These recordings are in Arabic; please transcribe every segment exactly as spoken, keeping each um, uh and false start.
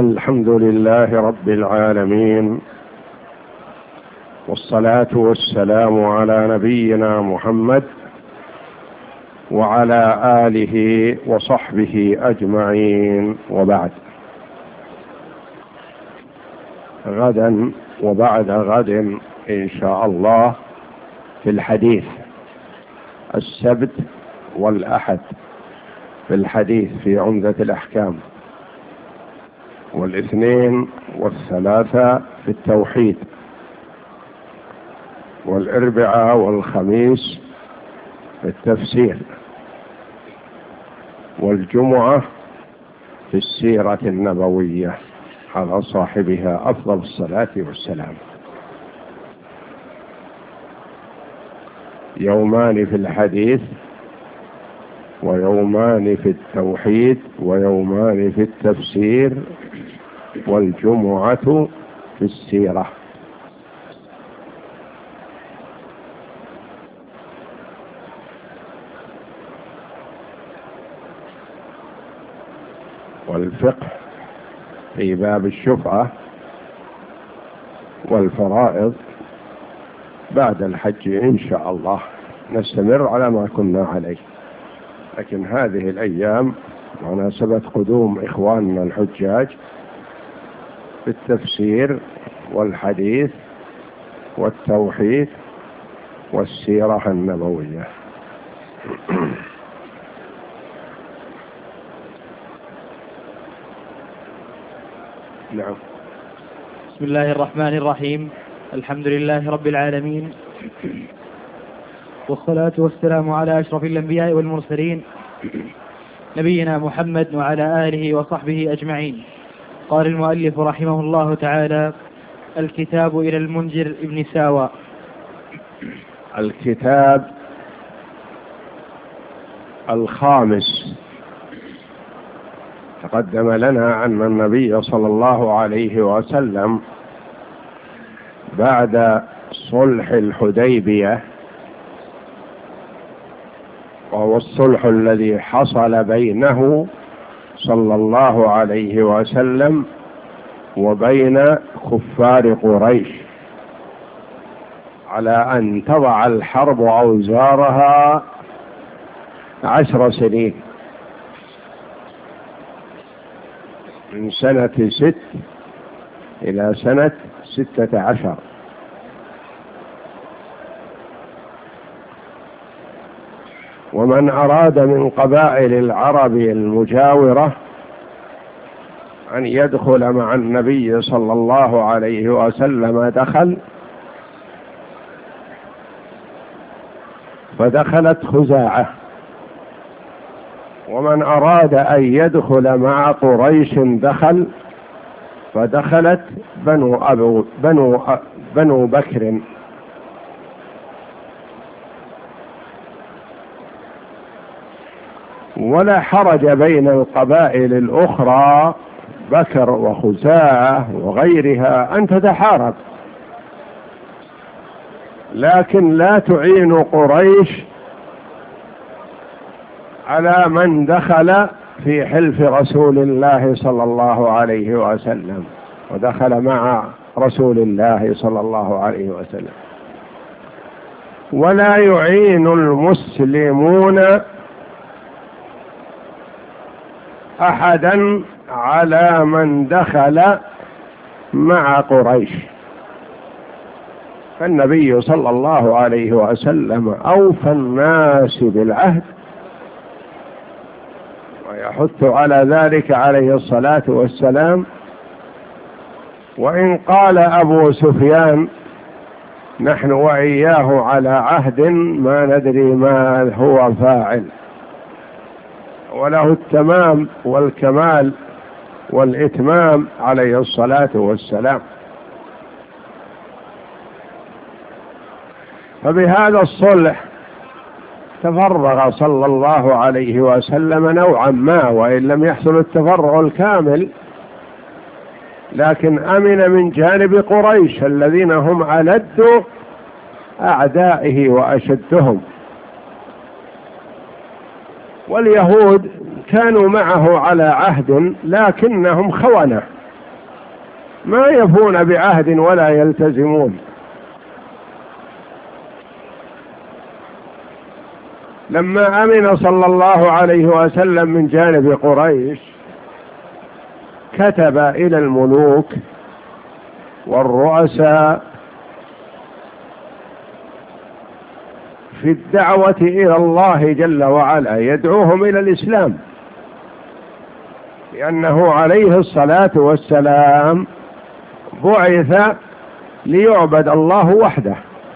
الحمد لله رب العالمين، والصلاة والسلام على نبينا محمد وعلى آله وصحبه أجمعين، وبعد. غدا وبعد غد إن شاء الله في الحديث السبت والأحد في الحديث في عمدة الأحكام، والاثنين والثلاثة في التوحيد، والأربعاء والخميس في التفسير، والجمعة في السيرة النبوية على صاحبها أفضل الصلاة والسلام. يومان في الحديث، ويومان في التوحيد، ويومان في التفسير، والجمعة في السيرة. والفقه في باب الشفعة والفرائض بعد الحج إن شاء الله، نستمر على ما كنا عليه. لكن هذه الأيام مناسبة قدوم إخواننا الحجاج في التفسير والحديث والتوحيد والسيرة النبوية. نعم. بسم الله الرحمن الرحيم. الحمد لله رب العالمين، والصلاة والسلام على أشرف الأنبياء والمرسلين نبينا محمد وعلى آله وصحبه أجمعين. قال المؤلف رحمه الله تعالى: الكتاب إلى المنذر ابن ساوى. الكتاب الخامس. تقدم لنا أن النبي صلى الله عليه وسلم بعد صلح الحديبية، وهو الصلح الذي حصل بينه صلى الله عليه وسلم وبين كفار قريش على أن تضع الحرب أوزارها عشر سنين، من سنة ست إلى سنة ستة عشر. ومن أراد من قبائل العرب المجاورة أن يدخل مع النبي صلى الله عليه وسلم دخل، فدخلت خزاعة. ومن أراد أن يدخل مع قريش دخل، فدخلت بنو أبو بنو بنو بكر. ولا حرج بين القبائل الأخرى بكر وخزاعة وغيرها أن تتحارب، لكن لا تعين قريش على من دخل في حلف رسول الله صلى الله عليه وسلم ودخل مع رسول الله صلى الله عليه وسلم. ولا يعين المسلمون أحدا على من دخل مع قريش. فالنبي صلى الله عليه وسلم أوفى الناس بالعهد، ويحث على ذلك عليه الصلاة والسلام. وإن قال أبو سفيان: نحن وإياه على عهد ما ندري ما هو فاعل، وله التمام والكمال والإتمام عليه الصلاة والسلام. فبهذا الصلح تفرغ صلى الله عليه وسلم نوعا ما، وإن لم يحصل التفرغ الكامل، لكن أمن من جانب قريش الذين هم ألد أعدائه وأشدهم. واليهود كانوا معه على عهد لكنهم خونة ما يفون بعهد ولا يلتزمون. لما أمن صلى الله عليه وسلم من جانب قريش كتب إلى الملوك والرؤساء في الدعوة إلى الله جل وعلا، يدعوهم إلى الإسلام، لأنه عليه الصلاة والسلام بعث ليعبد الله وحده،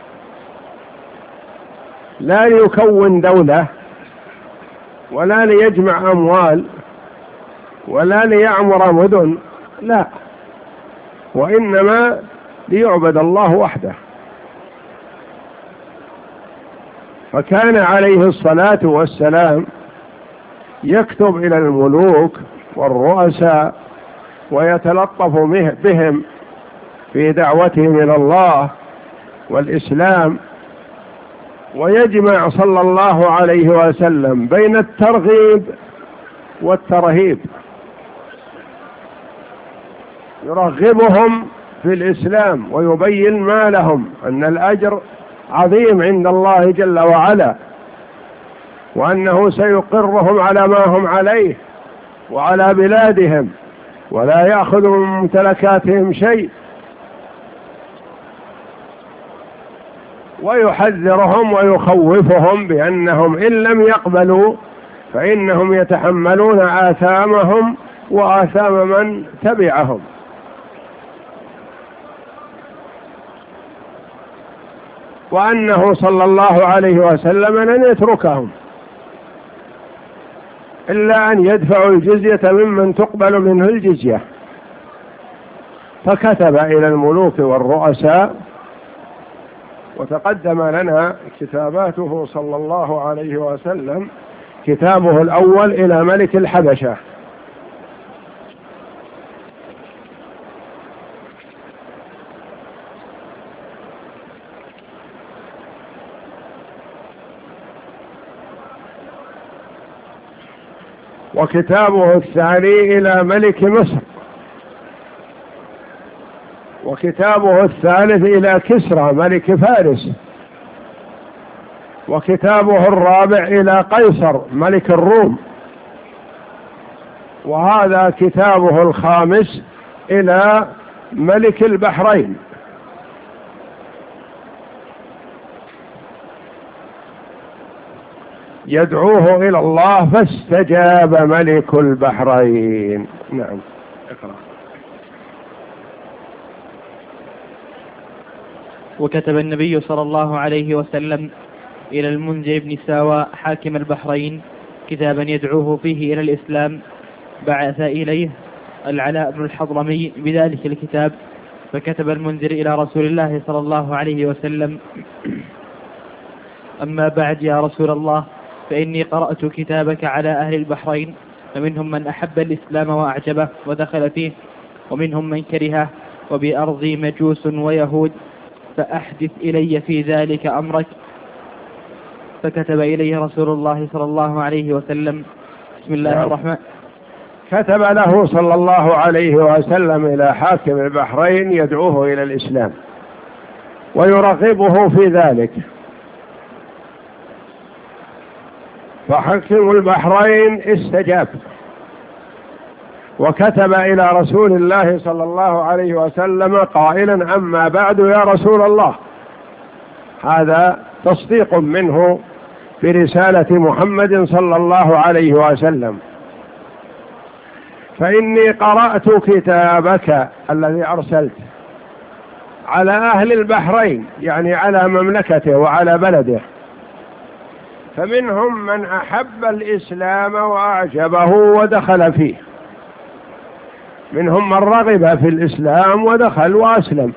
لا ليكون دولة ولا ليجمع أموال ولا ليعمر مدن، لا، وإنما ليعبد الله وحده. فكان عليه الصلاة والسلام يكتب إلى الملوك والرؤساء ويتلطف بهم في دعوتهم إلى الله والإسلام، ويجمع صلى الله عليه وسلم بين الترغيب والترهيب، يرغبهم في الإسلام ويبين ما لهم أن الأجر عظيم عند الله جل وعلا، وأنه سيقرهم على ما هم عليه وعلى بلادهم ولا يأخذ من ممتلكاتهم شيء، ويحذرهم ويخوفهم بأنهم إن لم يقبلوا فإنهم يتحملون آثامهم وآثام من تبعهم. وأنه صلى الله عليه وسلم لن يتركهم إلا أن يدفعوا الجزية ممن تقبل منه الجزية. فكتب إلى الملوك والرؤساء، وتقدم لنا كتاباته صلى الله عليه وسلم، كتابه الأول إلى ملك الحبشة، وكتابه الثاني إلى ملك مصر، وكتابه الثالث إلى كسرى ملك فارس، وكتابه الرابع إلى قيصر ملك الروم، وهذا كتابه الخامس إلى ملك البحرين. يدعوه إلى الله فاستجاب ملك البحرين. نعم، اقرأ. وكتب النبي صلى الله عليه وسلم إلى المنذر بن ساوى حاكم البحرين كتابا يدعوه فيه إلى الإسلام، بعث إليه العلاء بن الحضرمي بذلك الكتاب، فكتب المنذر إلى رسول الله صلى الله عليه وسلم: أما بعد يا رسول الله، فإني قرأت كتابك على أهل البحرين، فمنهم من أحب الإسلام وأعجبه ودخل فيه، ومنهم من كرهه، وبأرضي مجوس ويهود، فأحدث إلي في ذلك أمرك. فكتب إليه رسول الله صلى الله عليه وسلم: بسم الله الرحمن. كتب له صلى الله عليه وسلم إلى حاكم البحرين يدعوه إلى الإسلام ويرغبه في ذلك، فحاكم البحرين استجاب وكتب إلى رسول الله صلى الله عليه وسلم قائلا: أما بعد يا رسول الله. هذا تصديق منه برسالة محمد صلى الله عليه وسلم: فإني قرأت كتابك الذي أرسلت على أهل البحرين، يعني على مملكته وعلى بلده، فمنهم من أحب الإسلام وأعجبه ودخل فيه، منهم من رغب في الإسلام ودخل وأسلم،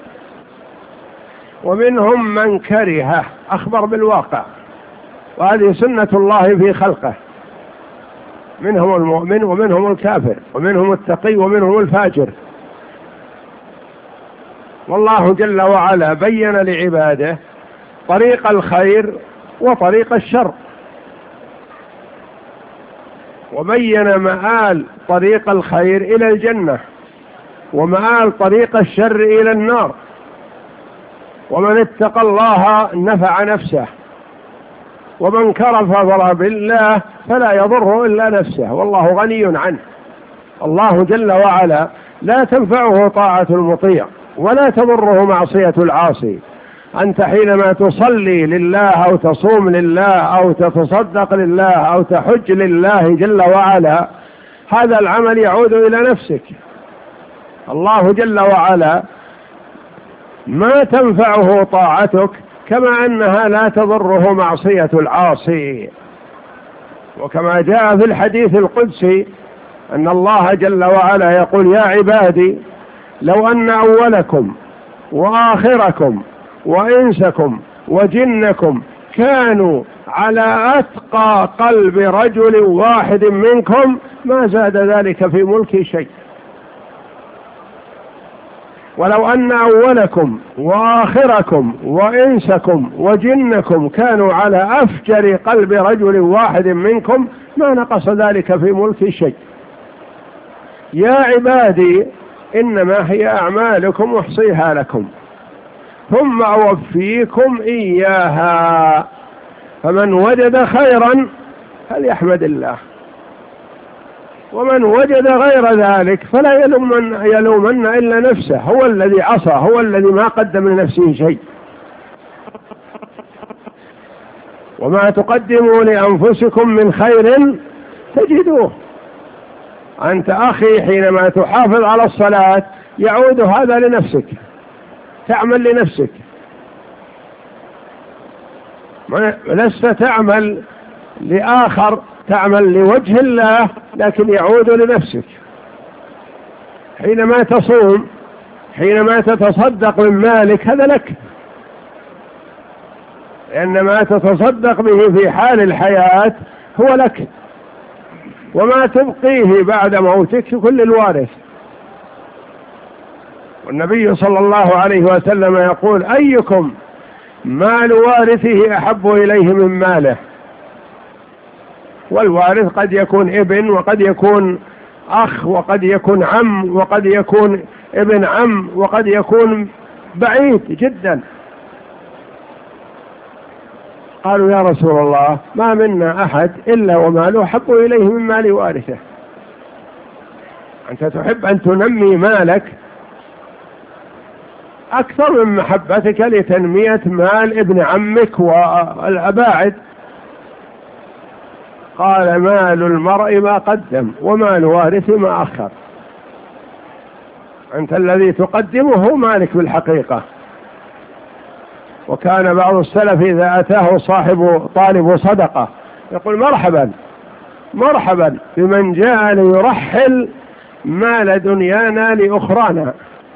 ومنهم من كرهه، أخبر بالواقع، وهذه سنة الله في خلقه، منهم المؤمن ومنهم الكافر، ومنهم التقي ومنهم الفاجر. والله جل وعلا بين لعباده طريق الخير وطريق الشر، وبين مآل طريق الخير إلى الجنة، ومآل طريق الشر إلى النار. ومن اتقى الله نفع نفسه، ومن كفر بالله فلا يضره إلا نفسه والله غني عنه. الله جل وعلا لا تنفعه طاعة المطيع ولا تضره معصية العاصي. أنت حينما تصلي لله أو تصوم لله أو تتصدق لله أو تحج لله جل وعلا، هذا العمل يعود إلى نفسك. الله جل وعلا ما تنفعه طاعتك كما أنها لا تضره معصية العاصي. وكما جاء في الحديث القدسي أن الله جل وعلا يقول: يا عبادي لو أن أولكم وآخركم وإنسكم وجنكم كانوا على أتقى قلب رجل واحد منكم ما زاد ذلك في ملكي شيء. ولو أن أولكم وآخركم وإنسكم وجنكم كانوا على أفجر قلب رجل واحد منكم ما نقص ذلك في ملكي شيء. يا عبادي إنما هي أعمالكم أحصيها لكم ثم أوفيكم إياها، فمن وجد خيرا فليحمد الله، ومن وجد غير ذلك فلا يلومن, يلومن إلا نفسه، هو الذي عصى، هو الذي ما قدم لنفسه شيء. وما تقدموا لأنفسكم من خير تجدوه. أنت أخي حينما تحافظ على الصلاة يعود هذا لنفسك، تعمل لنفسك، لست تعمل لآخر، تعمل لوجه الله لكن يعود لنفسك. حينما تصوم، حينما تتصدق من مالك، هذا لك، لأن ما تتصدق به في حال الحياة هو لك، وما تبقيه بعد موتك كل الوارث. والنبي صلى الله عليه وسلم يقول: أيكم مال وارثه أحب إليه من ماله؟ والوارث قد يكون ابن، وقد يكون أخ، وقد يكون عم، وقد يكون ابن عم، وقد يكون بعيد جدا. قالوا: يا رسول الله ما منا أحد إلا وماله أحب إليه من مال وارثه. أنت تحب أن تنمي مالك أكثر من محبتك لتنمية مال ابن عمك والأباعد. قال: مال المرء ما قدم ومال وارث ما أخر. أنت الذي تقدمه مالك بالحقيقة. وكان بعض السلف إذا أتاه صاحب طالب صدقة يقول: مرحبا مرحبا بمن جاء ليرحل مال دنيانا لأخرانا.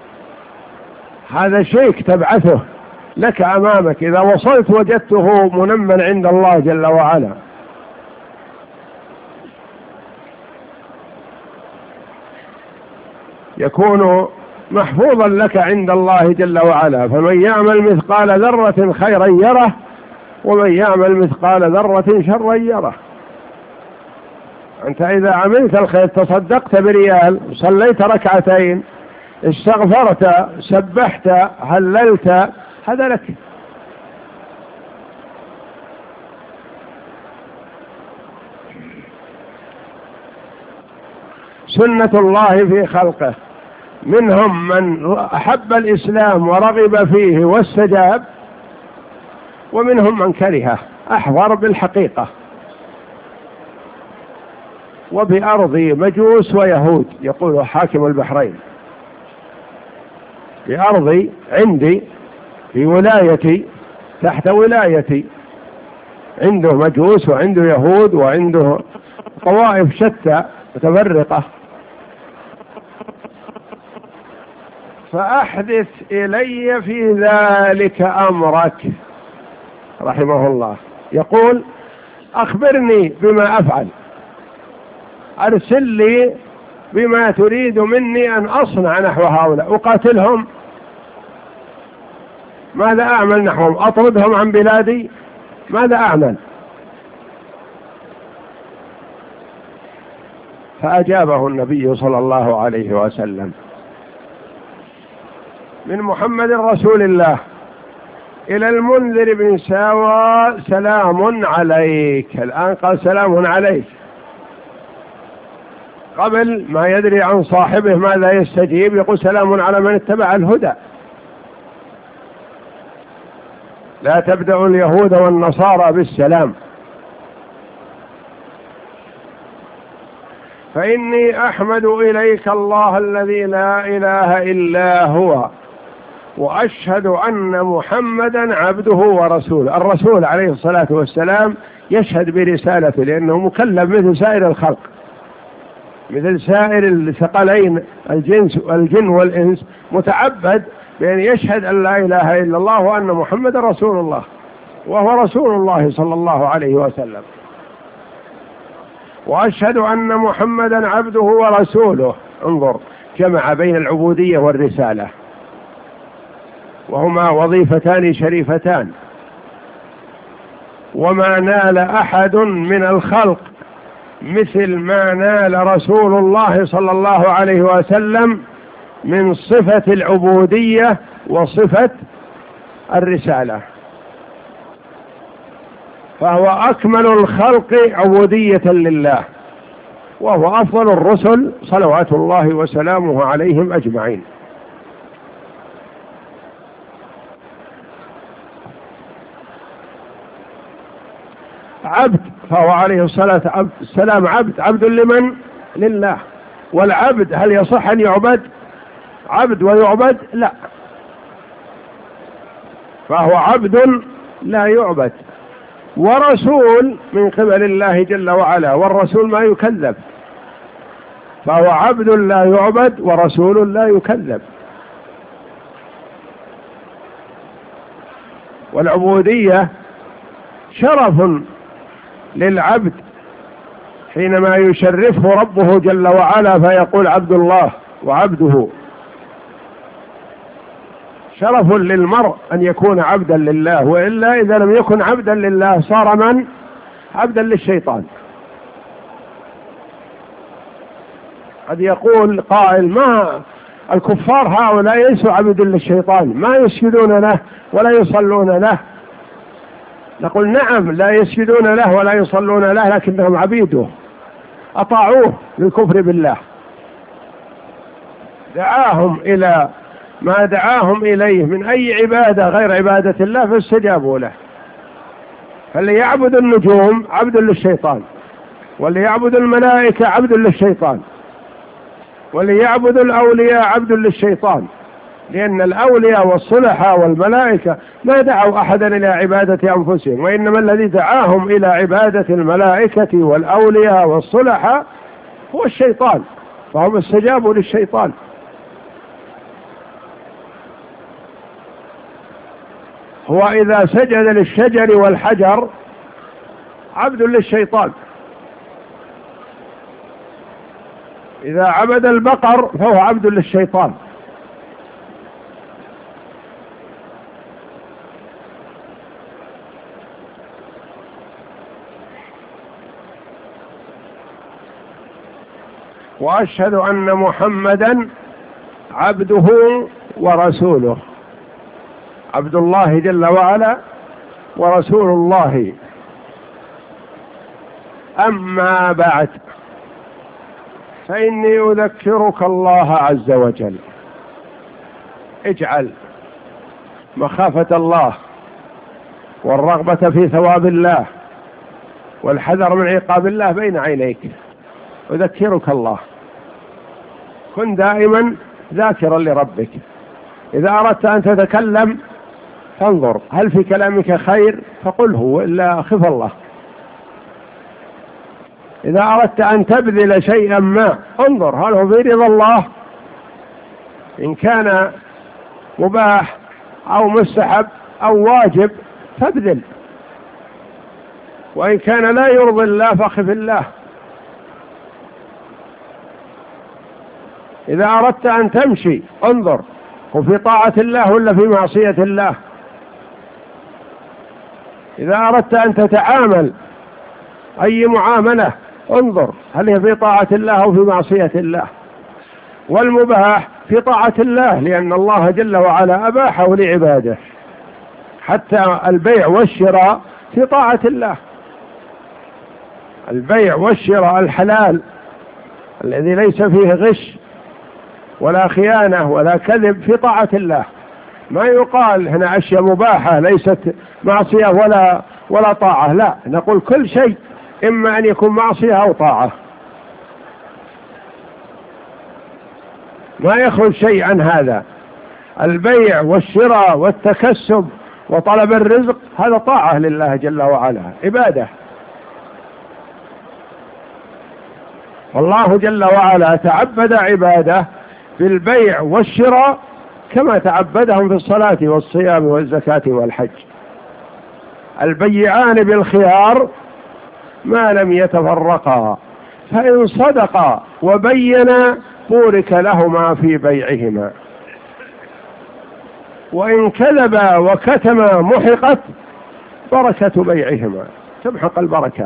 هذا شيك تبعثه لك أمامك، إذا وصلت وجدته منمًا عند الله جل وعلا. يكون محفوظا لك عند الله جل وعلا. فمن يعمل مثقال ذرة خيرا يره، ومن يعمل مثقال ذرة شرا يره. أنت إذا عملت الخير، تصدقت بريال، صليت ركعتين، استغفرت، سبحت، هللت، هذا لك. سنة الله في خلقه، منهم من أحب الإسلام ورغب فيه واستجاب، ومنهم من كرهه أحضر بالحقيقة. وبأرضي مجوس ويهود، يقول حاكم البحرين، بأرضي عندي في ولايتي تحت ولايتي عنده مجوس وعنده يهود وعنده طوائف شتى متفرقة، فأحدث إلي في ذلك أمرك. رحمه الله يقول: أخبرني بما أفعل، أرسل لي بما تريد مني أن أصنع نحو هؤلاء، أقاتلهم، ماذا أعمل نحوهم؟ أطردهم عن بلادي، ماذا أعمل؟ فأجابه النبي صلى الله عليه وسلم من محمد رسول الله إلى المنذر بن ساوى سلام عليك. الآن قال سلام عليك، قبل ما يدري عن صاحبه ماذا يستجيب يقول سلام على من اتبع الهدى. لا تبدأ اليهود والنصارى بالسلام. فإني أحمد إليك الله الذي لا إله إلا هو، وأشهد أن محمدا عبده ورسوله. الرسول عليه الصلاة والسلام يشهد برسالته لأنه مكلف مثل سائر الخلق، مثل سائر الثقلين الجنس والجن والإنس، متعبد بأن يشهد أن لا إله إلا الله وأن محمد رسول الله، وهو رسول الله صلى الله عليه وسلم. وأشهد أن محمدا عبده ورسوله. انظر، جمع بين العبودية والرسالة، وهما وظيفتان شريفتان. وما نال أحد من الخلق مثل ما نال رسول الله صلى الله عليه وسلم من صفة العبودية وصفة الرسالة، فهو أكمل الخلق عبودية لله، وهو أفضل الرسل صلوات الله وسلامه عليهم أجمعين. عبد، فهو عليه الصلاة والسلام عبد. عبد لمن؟ لله. والعبد هل يصح أن يعبد؟ عبد ويعبد؟ لا، فهو عبد لا يعبد. ورسول من قبل الله جل وعلا، والرسول ما يكذب، فهو عبد لا يعبد ورسول لا يكذب. والعبودية شرف للعبد حينما يشرفه ربه جل وعلا فيقول عبد الله وعبده. شرف للمرء أن يكون عبدا لله، وإلا إذا لم يكن عبدا لله صار من؟ عبدا للشيطان. قد يقول قائل ما الكفار هؤلاء ليسوا عبد للشيطان، ما يسجدون له ولا يصلون له. نقول نعم، لا يسجدون له ولا يصلون له، لكنهم عبيده، أطاعوه للكفر بالله. دعاهم إلى ما دعاهم إليه من أي عبادة غير عبادة الله فاستجابوا له. فاللي يعبد النجوم عبد للشيطان، واللي يعبد الملائكة عبد للشيطان، واللي يعبد الأولياء عبد للشيطان، لأن الأولياء والصلحاء والملائكة ما دعوا أحدا إلى عبادة أنفسهم، وإنما الذي دعاهم إلى عبادة الملائكة والأولياء والصلحاء هو الشيطان، فهم استجابوا للشيطان. هو إذا سجد للشجر والحجر عبد للشيطان، إذا عبد البقر فهو عبد للشيطان. وأشهد أن محمدا عبده ورسوله، عبد الله جل وعلا ورسول الله. أما بعد، فإني أذكرك الله عز وجل. اجعل مخافة الله والرغبة في ثواب الله والحذر من عقاب الله بين عينيك. أذكرك الله، كن دائما ذاكرا لربك. إذا أردت أن تتكلم فانظر هل في كلامك خير فقله، وإلا خف الله. إذا أردت أن تبذل شيئا ما انظر هل هو في رضا الله، إن كان مباح أو مستحب أو واجب فابذل، وإن كان لا يرضي الله فخف الله. إذا أردت أن تمشي انظر هو في طاعة الله ولا في معصية الله. إذا أردت أن تتعامل أي معاملة انظر هل هي في طاعة الله أو في معصية الله. والمباح في طاعة الله، لأن الله جل وعلا أباحه لعباده، حتى البيع والشراء في طاعة الله. البيع والشراء الحلال الذي ليس فيه غش ولا خيانة ولا كذب في طاعة الله. ما يقال هنا أشياء مباحة ليست معصية ولا ولا طاعة، لا، نقول كل شيء إما أن يكون معصية أو طاعة، ما يخرج شيء عن هذا. البيع والشراء والتكسب وطلب الرزق هذا طاعة لله جل وعلا، عبادة. والله جل وعلا تعبد عباده بالبيع والشراء كما تعبدهم في الصلاة والصيام والزكاة والحج. البيعان بالخيار ما لم يتفرقا، فإن صدقا وبينا بورك لهما في بيعهما، وإن كذبا وكتما محقت بركة بيعهما، تمحق البركة.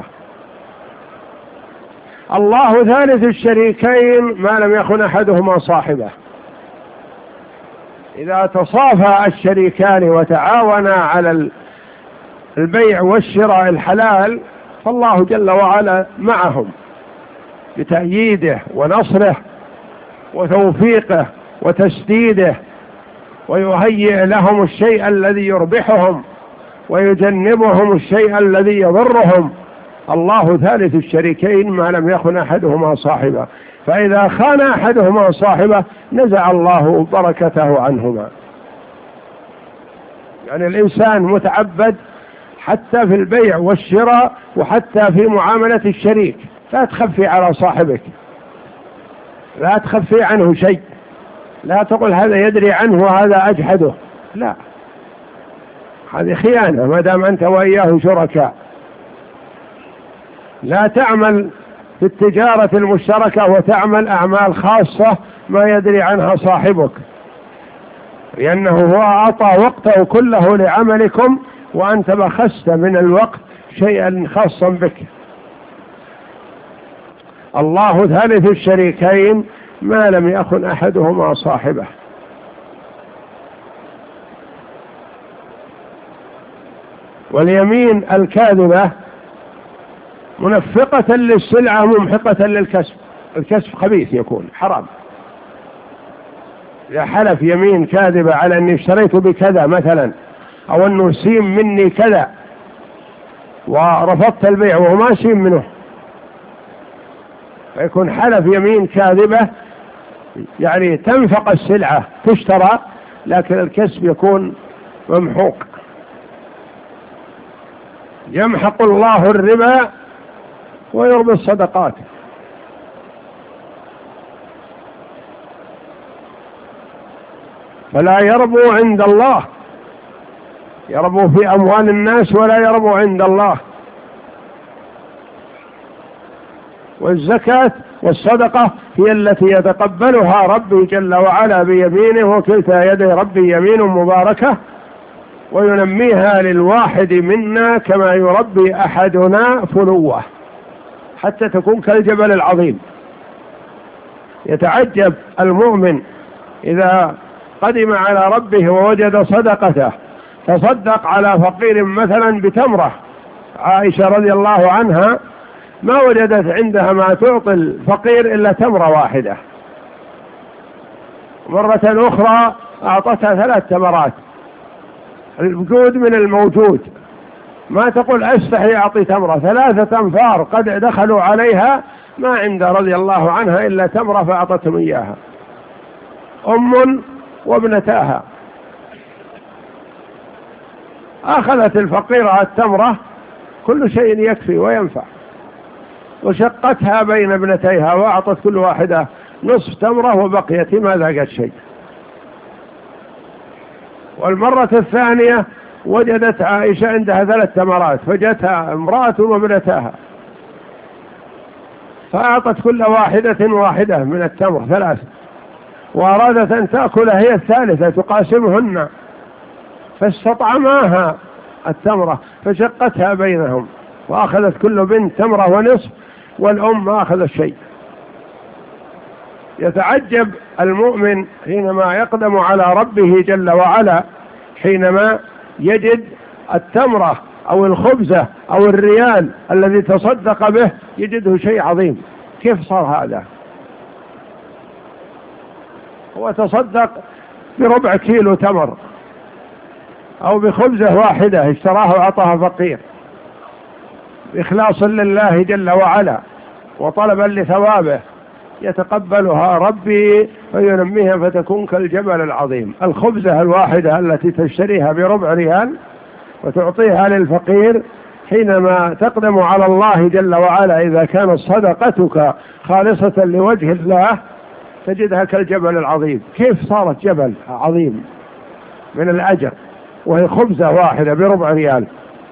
الله ثالث الشريكين ما لم يكن أحدهما صاحبه. إذا تصافى الشريكان وتعاونا على البيع والشراء الحلال فالله جل وعلا معهم بتأييده ونصره وتوفيقه وتسديده، ويهيئ لهم الشيء الذي يربحهم ويجنبهم الشيء الذي يضرهم. الله ثالث الشريكين ما لم يكن أحدهما صاحبه، فإذا خان أحدهما صاحبه نزع الله بركته عنهما. يعني الإنسان متعبد حتى في البيع والشراء وحتى في معاملة الشريك، لا تخفي على صاحبك، لا تخفي عنه شيء، لا تقول هذا يدري عنه وهذا أجحده، لا، هذه خيانة ما دام أنت وإياه شركاء. لا تعمل في التجارة المشتركة وتعمل أعمال خاصة ما يدري عنها صاحبك، لأنه هو أعطى وقته كله لعملكم وأنت بخست من الوقت شيئا خاصا بك. الله ثالث الشريكين ما لم يكن أحدهما صاحبه. واليمين الكاذبة منفقة للسلعة ممحقة للكسب، الكسب خبيث يكون حرام. إذا حلف يمين كاذبة على أني اشتريت بكذا مثلا، أو أنه سيم مني كذا ورفضت البيع وهو ما سيم منه، فيكون حلف يمين كاذبة يعني تنفق السلعة تشترى لكن الكسب يكون ممحوق. يمحق الله الربا ويربي الصدقات. فلا يربو عند الله، يربو في أموال الناس ولا يربو عند الله. والزكاة والصدقة هي التي يتقبلها ربي جل وعلا بيمينه، وكلتا يدي ربي يمين مباركة، وينميها للواحد منا كما يربي أحدنا فلوه حتى تكون كالجبل العظيم. يتعجب المؤمن إذا قدم على ربه ووجد صدقته، تصدق على فقير مثلا بتمرة. عائشة رضي الله عنها ما وجدت عندها ما تعطي الفقير إلا تمرة واحدة، مرة أخرى أعطتها ثلاث تمرات، الوجود من الموجود، ما تقول أستحي أعطي تمرة، ثلاثة أنفار قد دخلوا عليها ما عند رضي الله عنها إلا تمرة فأعطتهم إياها، أم وابنتاها. أخذت الفقيرة التمرة، كل شيء يكفي وينفع، وشقتها بين ابنتيها وأعطت كل واحدة نصف تمرة وبقيت ما ذاقت شيء. والمرة الثانية وجدت عائشة عندها ثلاث تمرات، فجتها امرأة وابنتها فأعطت كل واحدة واحدة من التمر ثلاث، وأرادت أن تأكل هي الثالثة تقاسمهن، فاستطعماها التمرة فشقتها بينهم، وأخذت كل بنت تمرة ونصف، والأم ما أخذت شيء. يتعجب المؤمن حينما يقدم على ربه جل وعلا، حينما يجد التمرة أو الخبزة أو الريال الذي تصدق به يجده شيء عظيم. كيف صار هذا؟ هو تصدق بربع كيلو تمر أو بخبزة واحدة اشتراه وأعطاها فقير إخلاصا لله جل وعلا وطلبا لثوابه، يتقبلها ربي فينميها فتكون كالجبل العظيم. الخبزة الواحدة التي تشتريها بربع ريال وتعطيها للفقير، حينما تقدم على الله جل وعلا إذا كانت صدقتك خالصة لوجه الله تجدها كالجبل العظيم. كيف صارت جبل عظيم من الأجر وهي خبزة واحدة بربع ريال؟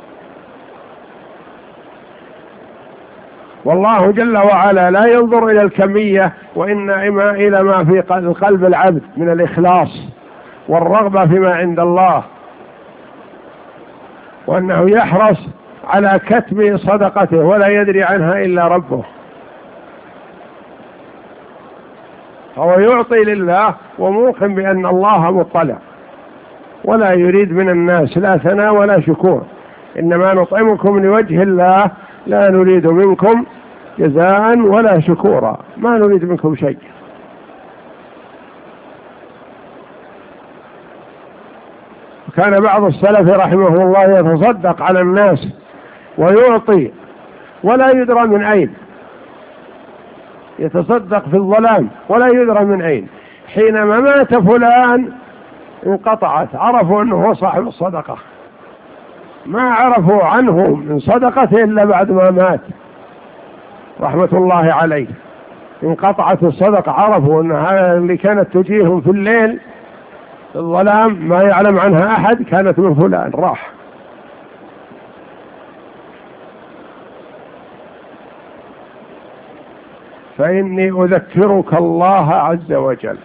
والله جل وعلا لا ينظر إلى الكمية، وإنما إلى ما في قلب العبد من الإخلاص والرغبة فيما عند الله، وأنه يحرص على كتم صدقته ولا يدري عنها إلا ربه. هو يعطي لله وموقن بأن الله مطلع، ولا يريد من الناس لا ثناء ولا شكور، إنما نطعمكم لوجه الله لا نريد منكم جزاء ولا شكورا، ما نريد منكم شيء. كان بعض السلف رحمه الله يتصدق على الناس ويعطي ولا يدرى من أين، يتصدق في الظلام ولا يدرى من أين. حينما مات فلان انقطعت، عرفوا أنه هو صاحب الصدقة، ما عرفوا عنه من صدقته إلا بعد ما مات رحمة الله عليه. انقطعت الصدقة، عرفوا أن هذا اللي كانت تجيهم في الليل في الظلام ما يعلم عنها أحد كانت من فلان، راح. فإني أذكرك الله عز وجل،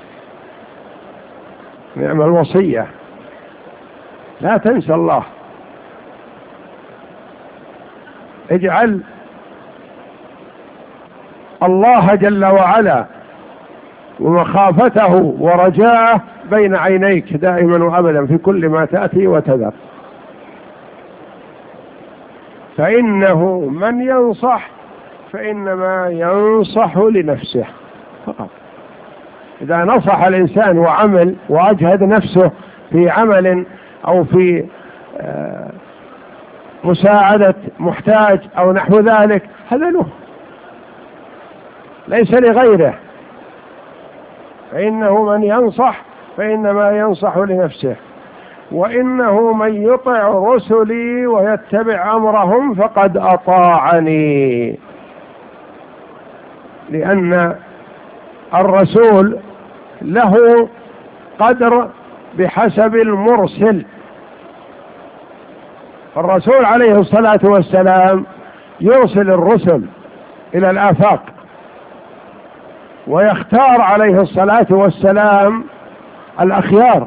نعم الوصية، لا تنسى الله. اجعل الله جل وعلا ومخافته ورجاءه بين عينيك دائما وأبدا في كل ما تأتي وتذر، فإنه من ينصح فإنما ينصح لنفسه فقط. إذا نصح الإنسان وعمل وأجهد نفسه في عمل أو في مساعدة محتاج أو نحو ذلك، هذا له ليس لغيره. فإنه من ينصح فإنما ينصح لنفسه، وإنه من يطع رسلي ويتبع أمرهم فقد أطاعني، لأن الرسول له قدر بحسب المرسل. الرسول عليه الصلاة والسلام يرسل الرسل إلى الآفاق، ويختار عليه الصلاة والسلام الأخيار،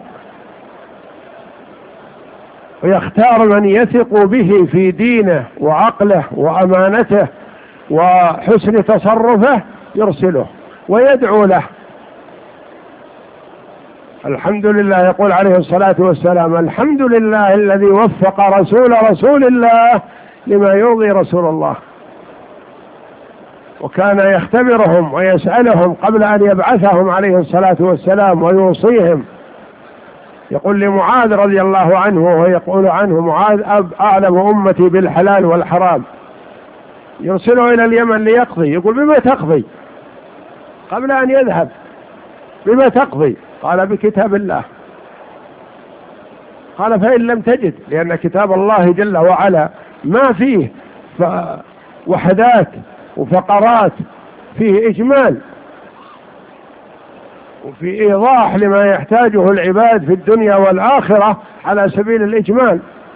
ويختار من يثق به في دينه وعقله وأمانته وحسن تصرفه يرسله ويدعو له. الحمد لله، يقول عليه الصلاة والسلام: الحمد لله الذي وفق رسول رسول الله لما يرضي رسول الله. وكان يختبرهم ويسألهم قبل أن يبعثهم عليه الصلاة والسلام ويوصيهم. يقول لمعاذ رضي الله عنه وهو يقول عنه: معاذ أعلم أمتي بالحلال والحرام، يرسله إلى اليمن ليقضي. يقول: بما تقضي؟ قبل أن يذهب: بما تقضي؟ قال: بكتاب الله. قال: فإن لم تجد، لأن كتاب الله جل وعلا ما فيه وحدات وفقرات، فيه إجمال وفي إيضاح لما يحتاجه العباد في الدنيا والآخرة على سبيل الإجمال.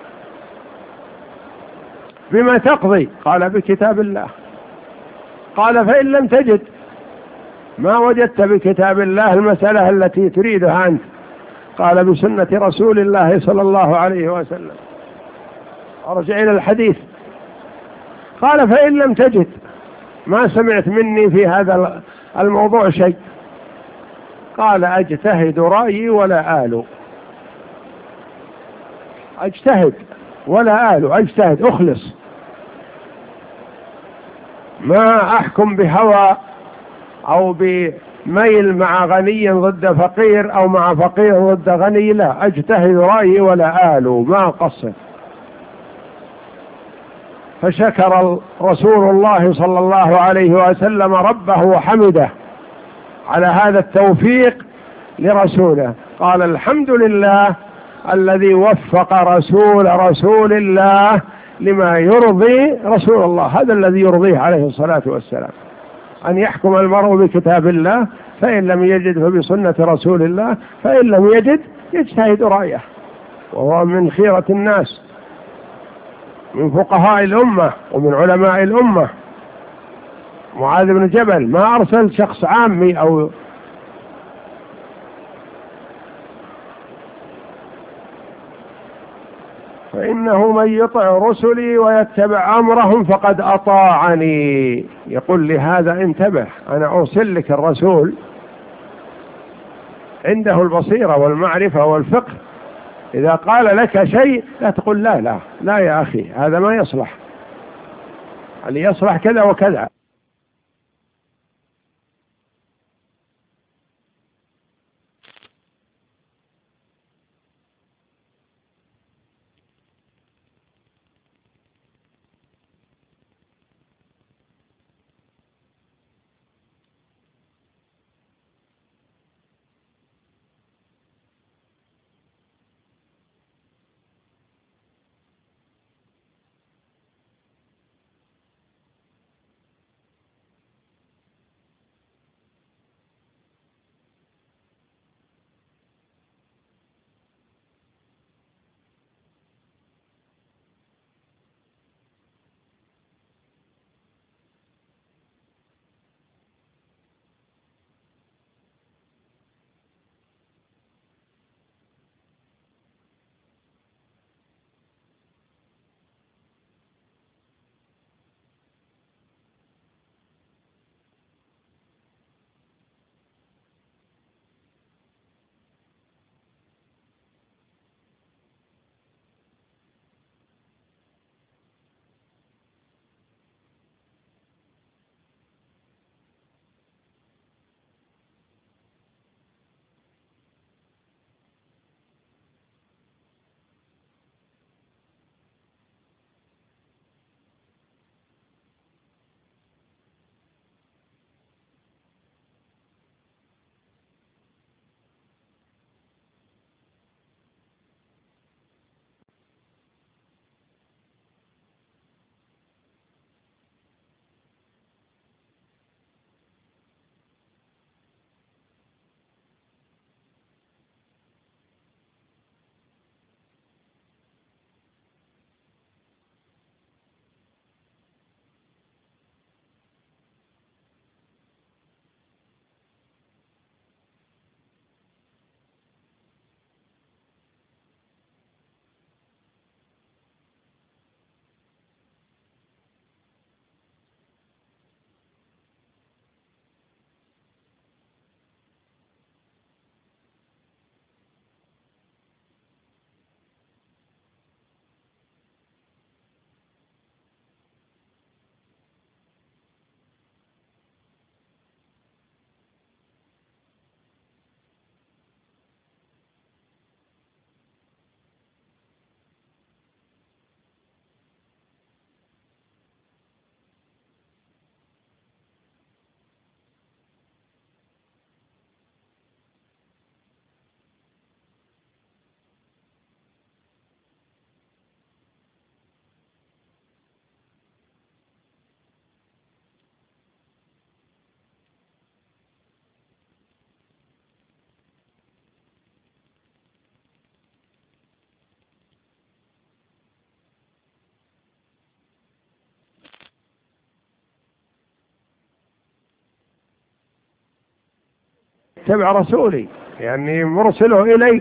بما تقضي؟ قال: بكتاب الله. قال: فإن لم تجد، ما وجدت بكتاب الله المسألة التي تريدها أنت؟ قال: بسنة رسول الله صلى الله عليه وسلم. أرجع إلى الحديث. قال: فإن لم تجد، ما سمعت مني في هذا الموضوع شيء، قال أجتهد رأيي ولا آل. أجتهد ولا آل، أجتهد أخلص، ما أحكم بهوى أو بميل مع غني ضد فقير أو مع فقير ضد غني، لا، أجتهد رأيي ولا آل، ما أقصر. فشكر رسول الله صلى الله عليه وسلم ربه وحمده على هذا التوفيق لرسوله، قال الحمد لله الذي وفق رسول رسول الله لما يرضي رسول الله. هذا الذي يرضيه عليه الصلاة والسلام، أن يحكم المرء بكتاب الله، فإن لم يجد فبسنة رسول الله، فإن لم يجد يجتهد رأيه، وهو من خيرة الناس، من فقهاء الأمة ومن علماء الأمة. معاذ بن جبل ما أرسل شخص عامي أو فإنه من يطع رسلي ويتبع أمرهم فقد أطاعني. يقول لهذا انتبه، أنا أرسل لك الرسول عنده البصيرة والمعرفة والفقه، إذا قال لك شيء لا تقول لا لا لا يا أخي هذا ما يصلح، اللي يصلح كذا وكذا. اتبع رسولي يعني مرسله إليك،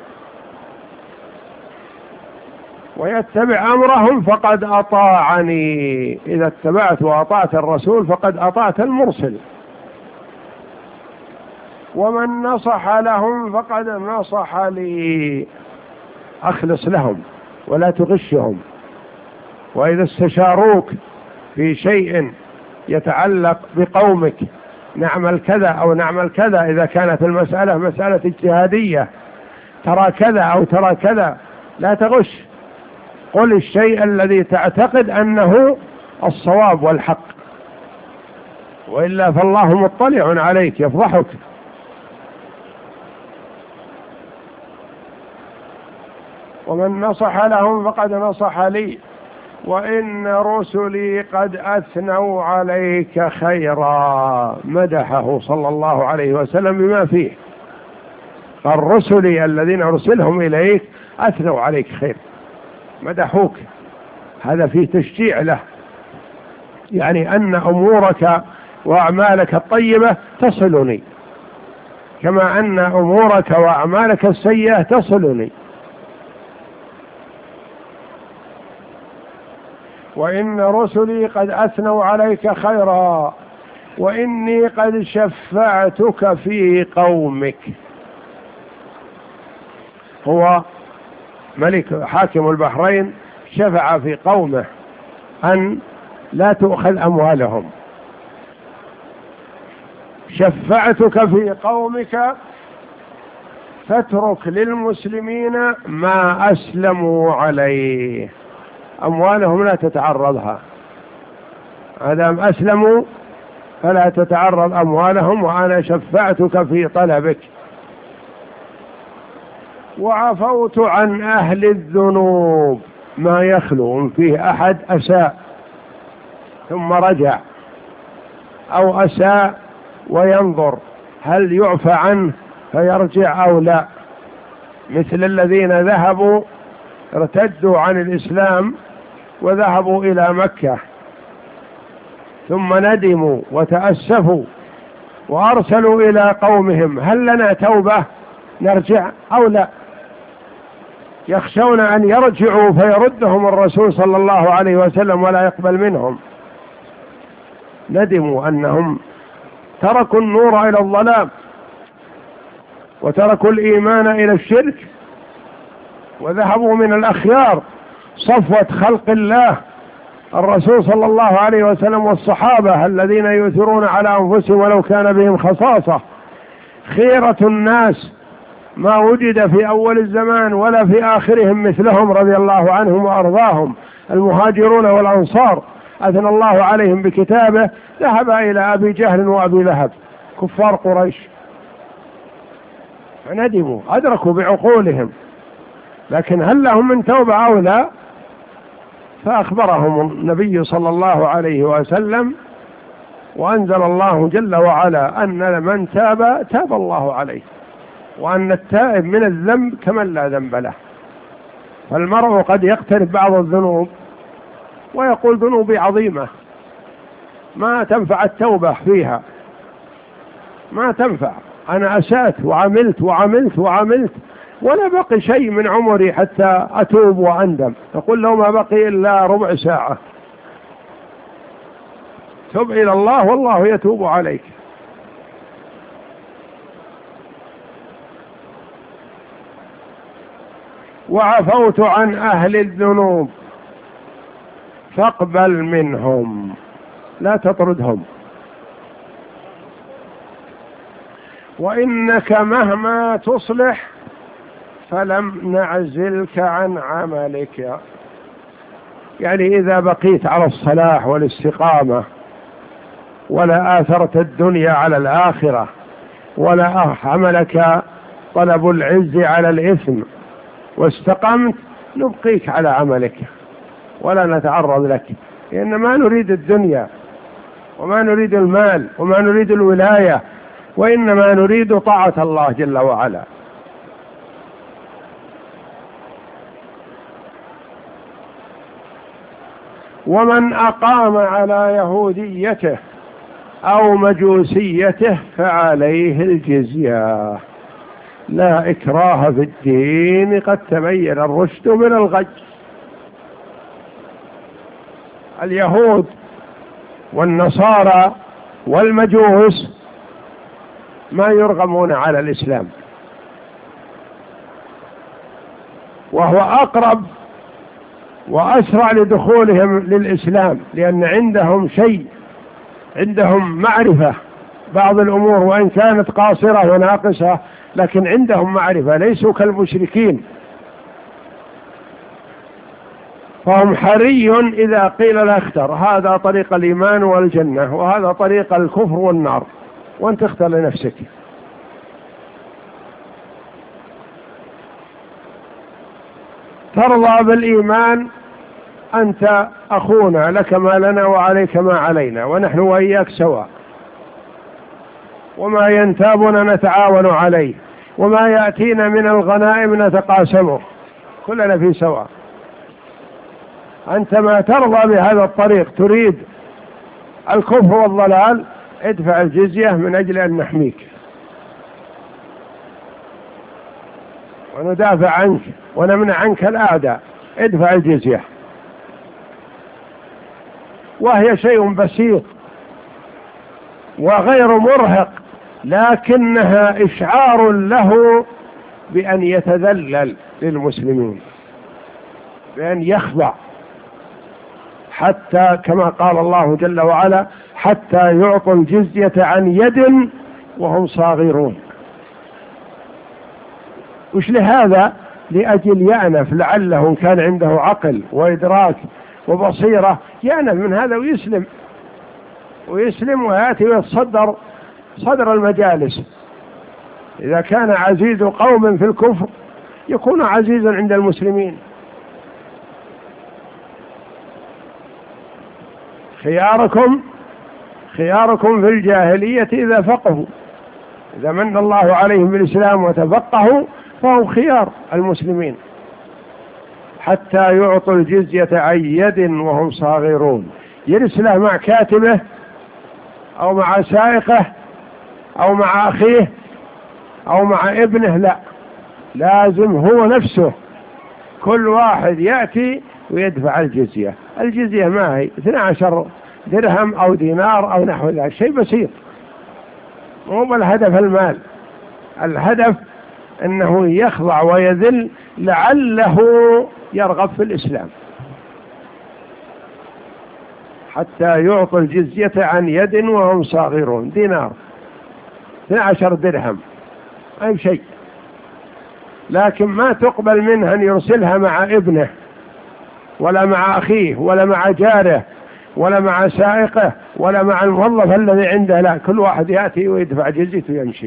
ويتبع أمرهم فقد أطاعني. إذا اتبعت وأطعت الرسول فقد أطعت المرسل. ومن نصح لهم فقد نصح لي. أخلص لهم ولا تغشهم. وإذا استشاروك في شيء يتعلق بقومك نعمل كذا أو نعمل كذا، إذا كانت المسألة مسألة اجتهادية ترى كذا أو ترى كذا، لا تغش، قل الشيء الذي تعتقد أنه الصواب والحق، وإلا فالله مطلع عليك يفضحك. ومن نصح لهم فقد نصح لي وإن رسلي قد أثنوا عليك خيرا. مدحه صلى الله عليه وسلم بما فيه. الرسل الذين أرسلهم إليك أثنوا عليك خير، مدحوك، هذا فيه تشجيع له، يعني أن أمورك وأعمالك الطيبة تصلني كما أن أمورك وأعمالك السيئة تصلني. وإن رسلي قد أثنوا عليك خيرا وإني قد شفعتك في قومك. هو ملك حاكم البحرين شفع في قومه أن لا تؤخذ أموالهم. شفعتك في قومك فاترك للمسلمين ما أسلموا عليه، أموالهم لا تتعرضها، أدام أسلموا فلا تتعرض أموالهم، وأنا شفعتك في طلبك. وعفوت عن أهل الذنوب، ما يخلو فيه أحد أساء ثم رجع أو أساء وينظر هل يعفى عنه فيرجع أو لا، مثل الذين ذهبوا ارتدوا عن الإسلام وذهبوا إلى مكة ثم ندموا وتأسفوا وأرسلوا إلى قومهم هل لنا توبة نرجع أو لا، يخشون أن يرجعوا فيردهم الرسول صلى الله عليه وسلم ولا يقبل منهم. ندموا أنهم تركوا النور إلى الظلام وتركوا الإيمان إلى الشرك، وذهبوا من الأخيار صفوة خلق الله الرسول صلى الله عليه وسلم والصحابة الذين يؤثرون على أنفسهم ولو كان بهم خصاصة، خيرة الناس ما وجد في أول الزمان ولا في آخرهم مثلهم رضي الله عنهم وأرضاهم، المهاجرون والأنصار أثنى الله عليهم بكتابه، ذهب إلى أبي جهل وأبي لهب كفار قريش فندموا، أدركوا بعقولهم، لكن هل لهم من توبة أو لا؟ فأخبرهم النبي صلى الله عليه وسلم وأنزل الله جل وعلا أن من تاب تاب الله عليه، وأن التائب من الذنب كمن لا ذنب له. فالمرء قد يقترف بعض الذنوب ويقول ذنوبي عظيمة ما تنفع التوبة فيها، ما تنفع، أنا أسأت وعملت وعملت وعملت ولا بقي شيء من عمري حتى أتوب وأندم. يقول لو ما بقي إلا ربع ساعة، تب إلى الله والله يتوب عليك. وعفوت عن أهل الذنوب فاقبل منهم، لا تطردهم، وإنك مهما تصلح فلم نعزلك عن عملك. يعني إذا بقيت على الصلاح والاستقامة ولا آثرت الدنيا على الآخرة ولا عملك طلب العز على الإثم واستقمت، نبقيك على عملك ولا نتعرض لك، لأن ما نريد الدنيا وما نريد المال وما نريد الولاية، وإنما نريد طاعة الله جل وعلا. ومن أقام على يهوديته أو مجوسيته فعليه الجزية، لا إكراه في الدين قد تبين الرشد من الغي. اليهود والنصارى والمجوس ما يرغمون على الإسلام، وهو أقرب وأسرع لدخولهم للإسلام، لأن عندهم شيء، عندهم معرفة بعض الأمور وإن كانت قاصرة وناقصة، لكن عندهم معرفة، ليسوا كالمشركين. فهم حري إذا قيل له اختر، هذا طريق الإيمان والجنة وهذا طريق الكفر والنار، وأنت اختر لنفسك. ترضى بالإيمان، أنت أخونا، لك ما لنا وعليك ما علينا، ونحن وإياك سواء، وما ينتابنا نتعاون عليه، وما يأتينا من الغنائم نتقاسمه، كلنا في سواء. أنت ما ترضى بهذا الطريق، تريد الكفر والضلال، ادفع الجزية من أجل أن نحميك وندافع عنك ونمنع عنك الأعداء، ادفع الجزية. وهي شيء بسيط وغير مرهق، لكنها إشعار له بأن يتذلل للمسلمين، بأن يخضع، حتى كما قال الله جل وعلا: حتى يعطوا الجزية عن يد وهم صاغرون. وش لهذا؟ لأجل يأنف، لعله كان عنده عقل وإدراك وبصيرة، يأنف من هذا ويسلم ويسلم ويأتي ويتصدر صدر المجالس. إذا كان عزيز قوم في الكفر يكون عزيزا عند المسلمين. خياركم خياركم في الجاهلية إذا فقهوا، إذا من الله عليهم بالإسلام وتفقهوا فهم خيار المسلمين، حتى يعطوا الجزية عن يد وهم صاغرون. يرسله مع كاتبه أو مع سائقه أو مع أخيه أو مع ابنه، لا، لازم هو نفسه، كل واحد يأتي ويدفع الجزية. الجزية ما هي اثني عشر درهم أو دينار أو نحو ذلك، شيء بسيط، مو الهدف المال، الهدف أنه يخضع ويذل لعله يرغب في الإسلام. حتى يعطوا الجزية عن يد وهم صاغرون، دينار، اثني عشر درهم، أي شيء، لكن ما تقبل منه أن يرسلها مع ابنه ولا مع أخيه ولا مع جاره ولا مع سائقه ولا مع الموظف الذي عنده، لا، كل واحد يأتي ويدفع جزيته ويمشي.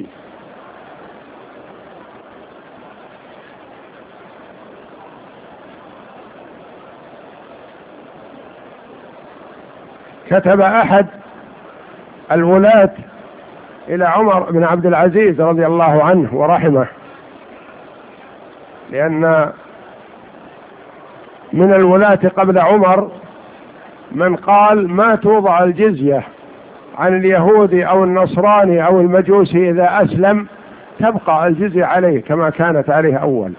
كتب أحد الولاة إلى عمر بن عبد العزيز رضي الله عنه ورحمه، لأن من الولاة قبل عمر من قال ما توضع الجزية عن اليهودي أو النصراني أو المجوسي إذا أسلم، تبقى الجزية عليه كما كانت عليه أول.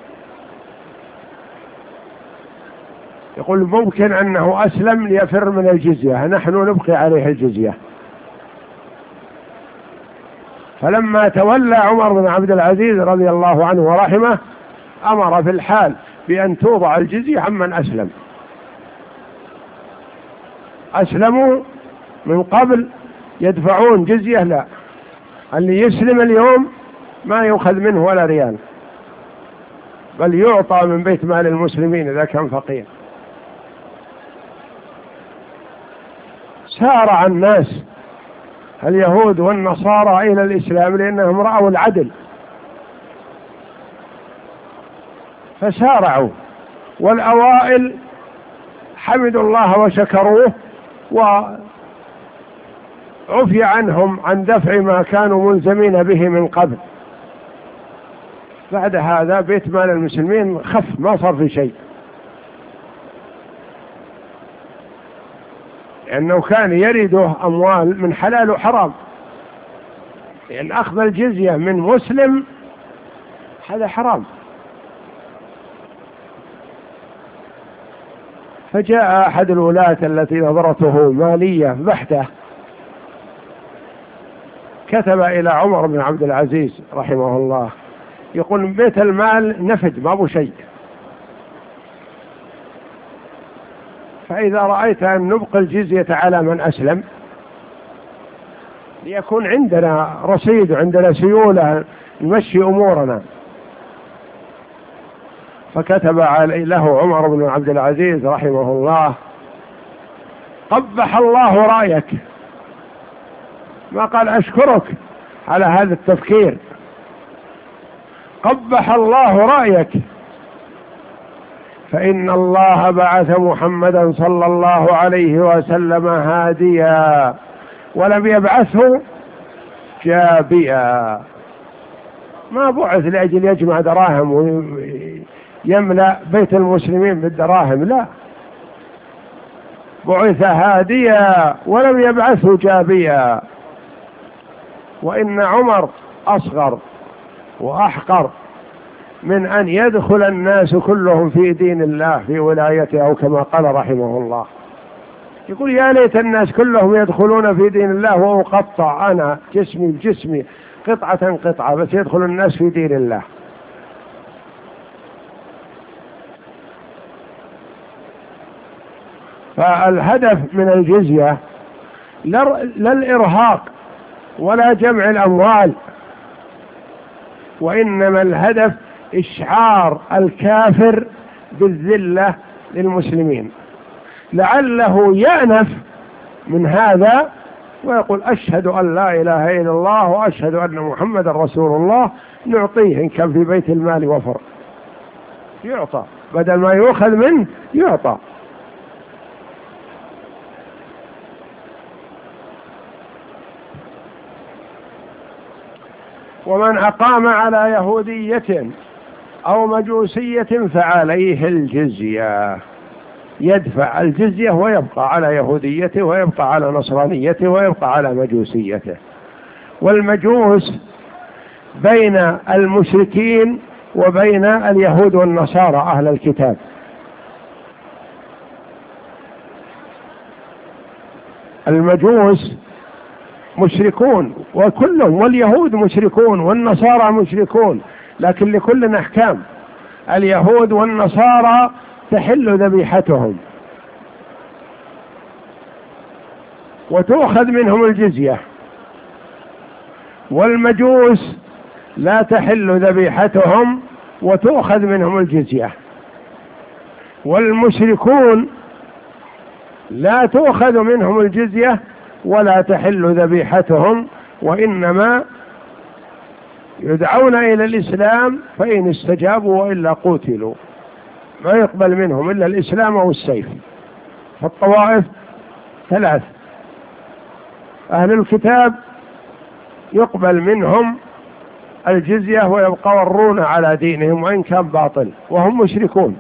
يقول ممكن أنه أسلم ليفر من الجزية، نحن نبقي عليه الجزية. فلما تولى عمر بن عبد العزيز رضي الله عنه ورحمه أمر في الحال بأن توضع الجزية عمن أسلم. أسلموا من قبل يدفعون جزية، لا، اللي يسلم اليوم ما يؤخذ منه ولا ريال، بل يعطى من بيت مال المسلمين إذا كان فقير. سارع الناس اليهود والنصارى إلى الإسلام لأنهم رأوا العدل فسارعوا، والأوائل حمدوا الله وشكروه وعفي عنهم عن دفع ما كانوا ملزمين به من قبل. بعد هذا بيت مال المسلمين خف، ما صار في شيء، لأنه كان يرده أموال من حلال وحرام، لأن أخذ الجزية من مسلم هذا حرام. فجاء أحد الولاة التي نظرته مالية بحتة، كتب إلى عمر بن عبد العزيز رحمه الله يقول بيت المال نفد ما أبو شيء، فإذا رأيت أن نبقي الجزية على من أسلم ليكون عندنا رصيد وعندنا سيولة نمشي أمورنا. فكتب له عمر بن عبد العزيز رحمه الله: قبح الله رأيك، ما قال أشكرك على هذا التفكير، قبح الله رأيك، فإن الله بعث محمدا صلى الله عليه وسلم هاديا ولم يبعثه جابيا. ما بعث لأجل يجمع دراهم ويملأ بيت المسلمين بالدراهم، لا، بعث هاديا ولم يبعثه جابيا. وإن عمر أصغر وأحقر من أن يدخل الناس كلهم في دين الله في ولايته، أو كما قال رحمه الله، يقول يا ليت الناس كلهم يدخلون في دين الله وأقطع أنا جسمي بجسمي قطعة قطعة، بس يدخل الناس في دين الله. فالهدف من الجزية لا الإرهاق ولا جمع الأموال، وإنما الهدف إشعار الكافر بالذلة للمسلمين، لعله يأنف من هذا ويقول أشهد أن لا إله إلا الله وأشهد أن محمد رسول الله، نعطيه إن كان في بيت المال وفر، يعطى بدل ما يؤخذ منه يعطى. ومن أقام على يهودية أو مجوسية فعليه الجزية، يدفع الجزية ويبقى على يهوديته ويبقى على نصرانيته ويبقى على مجوسيته. والمجوس بين المشركين وبين اليهود والنصارى أهل الكتاب، المجوس مشركون وكلهم، واليهود مشركون والنصارى مشركون، لكن لكل أحكام. اليهود والنصارى تحل ذبيحتهم وتؤخذ منهم الجزية، والمجوس لا تحل ذبيحتهم وتؤخذ منهم الجزية، والمشركون لا تؤخذ منهم الجزية ولا تحل ذبيحتهم، وإنما يدعون إلى الإسلام فإن استجابوا وإلا قتلوا، ما يقبل منهم إلا الإسلام أو السيف. فالطوائف ثلاث: أهل الكتاب يقبل منهم الجزية ويبقون على دينهم وإن كان باطل وهم مشركون.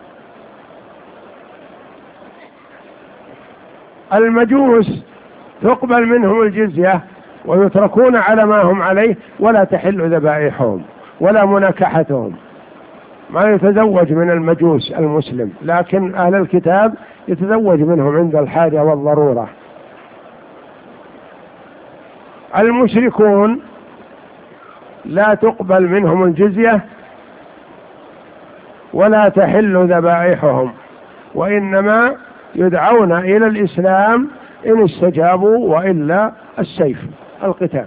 المجوس تقبل منهم الجزية ويتركون على ما هم عليه ولا تحل ذبائحهم ولا مناكحتهم، ما يتزوج من المجوس المسلم، لكن أهل الكتاب يتزوج منهم عند الحاجة والضرورة. المشركون لا تقبل منهم الجزية ولا تحل ذبائحهم، وإنما يدعون إلى الإسلام إن استجابوا وإلا السيف القتال.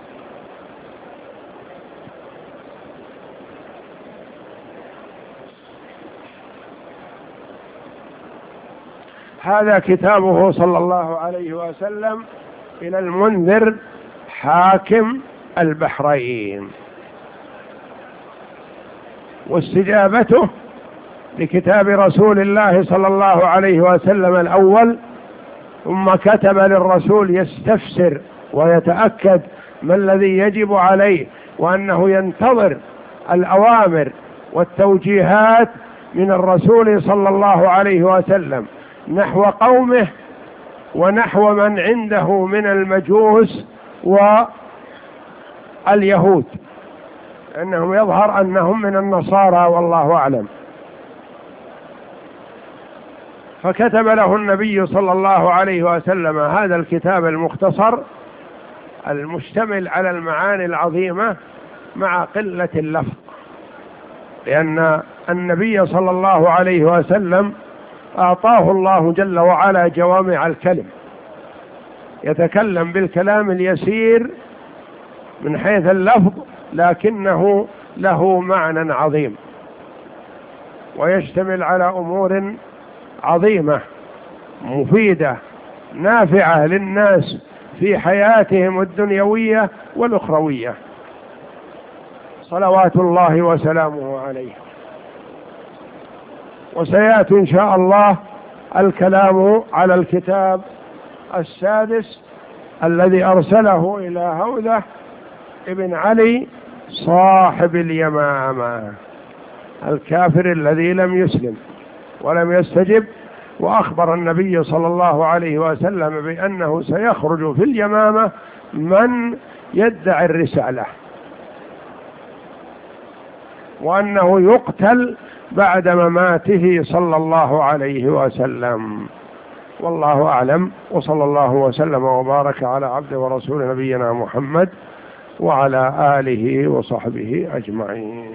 هذا كتابه صلى الله عليه وسلم إلى المنذر حاكم البحرين، واستجابته لكتاب رسول الله صلى الله عليه وسلم الأول، ثم كتب للرسول يستفسر ويتأكد ما الذي يجب عليه، وأنه ينتظر الأوامر والتوجيهات من الرسول صلى الله عليه وسلم نحو قومه ونحو من عنده من المجوس واليهود، أنهم يظهر أنهم من النصارى والله أعلم. فكتب له النبي صلى الله عليه وسلم هذا الكتاب المختصر المشتمل على المعاني العظيمة مع قلة اللفظ، لأن النبي صلى الله عليه وسلم أعطاه الله جل وعلا جوامع الكلم، يتكلم بالكلام اليسير من حيث اللفظ لكنه له معنى عظيم، ويشتمل على أمور عظيمة مفيدة نافعة للناس في حياتهم الدنيوية والأخروية، صلوات الله وسلامه عليه. وسيأتي إن شاء الله الكلام على الكتاب السادس الذي أرسله إلى هوذة ابن علي صاحب اليمامة، الكافر الذي لم يسلم ولم يستجب، وأخبر النبي صلى الله عليه وسلم بأنه سيخرج في اليمامة من يدعي الرسالة، وأنه يقتل بعد مماته صلى الله عليه وسلم. والله أعلم، وصلى الله وسلم وبارك على عبد ورسول نبينا محمد وعلى آله وصحبه أجمعين.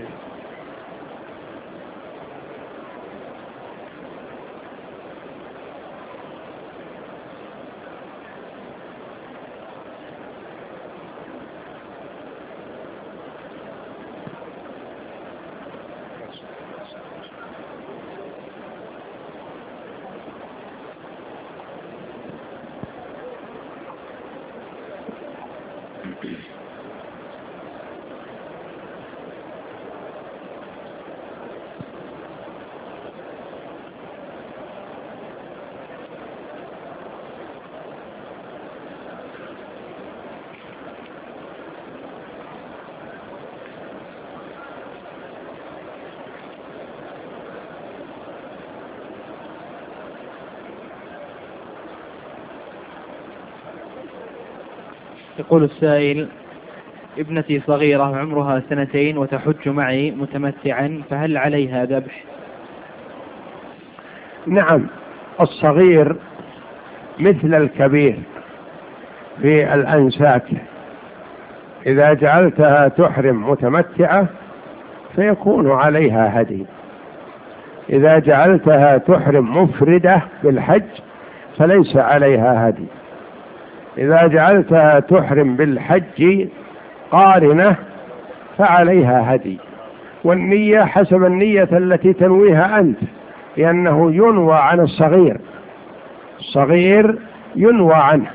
يقول السائل: ابنتي صغيرة عمرها سنتين وتحج معي متمتعا، فهل عليها ذبح؟ نعم، الصغير مثل الكبير في الأنساك، إذا جعلتها تحرم متمتعة فيكون عليها هدي، إذا جعلتها تحرم مفردة بالحج فليس عليها هدي، إذا جعلتها تحرم بالحج قارنة فعليها هدي، والنية حسب النية التي تنويها أنت، لأنه ينوى عن الصغير، الصغير ينوى عنه.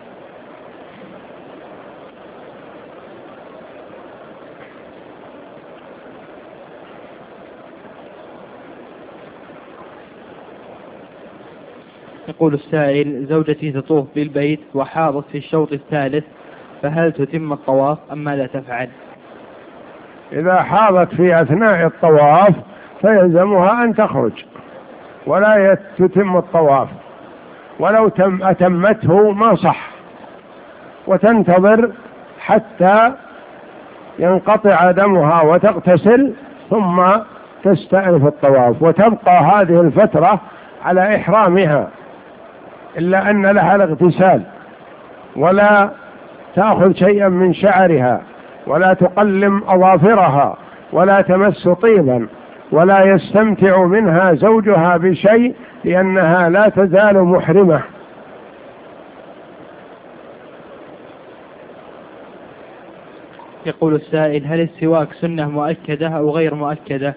يقول السائل: زوجتي تطوف بالبيت وحاضت في الشوط الثالث، فهل تتم الطواف أم ماذا تفعل؟ إذا حاضت في أثناء الطواف فيلزمها أن تخرج ولا تتم الطواف، ولو تم أتمته ما صح، وتنتظر حتى ينقطع دمها وتغتسل ثم تستأنف الطواف، وتبقى هذه الفترة على إحرامها، إلا أن لها الاغتسال، ولا تأخذ شيئا من شعرها، ولا تقلم أظافرها، ولا تمس طيبا، ولا يستمتع منها زوجها بشيء، لأنها لا تزال محرمة. يقول السائل: هل السواك سنة مؤكدة أو غير مؤكدة؟